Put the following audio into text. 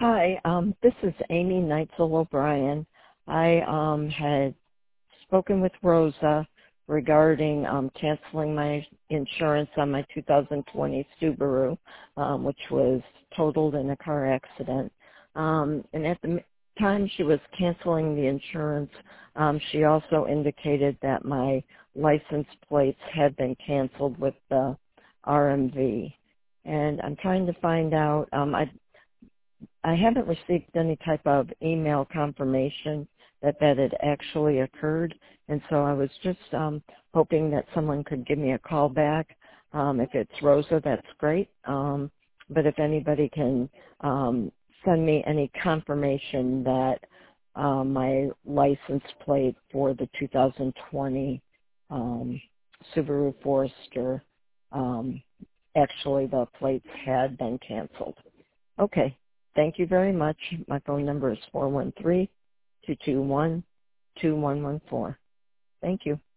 Hi, this is Amy Neitzel O'Brien. I had spoken with Rosa regarding canceling my insurance on my 2020 Subaru, which was totaled in a car accident. And at the time she was canceling the insurance, she also indicated that my license plates had been canceled with the RMV. And I'm trying to find out, I haven't received any type of email confirmation that had actually occurred, and so I was just hoping that someone could give me a call back. If it's Rosa, that's great. But if anybody can send me any confirmation that my license plate for the 2020 Subaru Forester, actually the plates had been canceled. Okay. Thank you very much. My phone number is 413-221-2114. Thank you.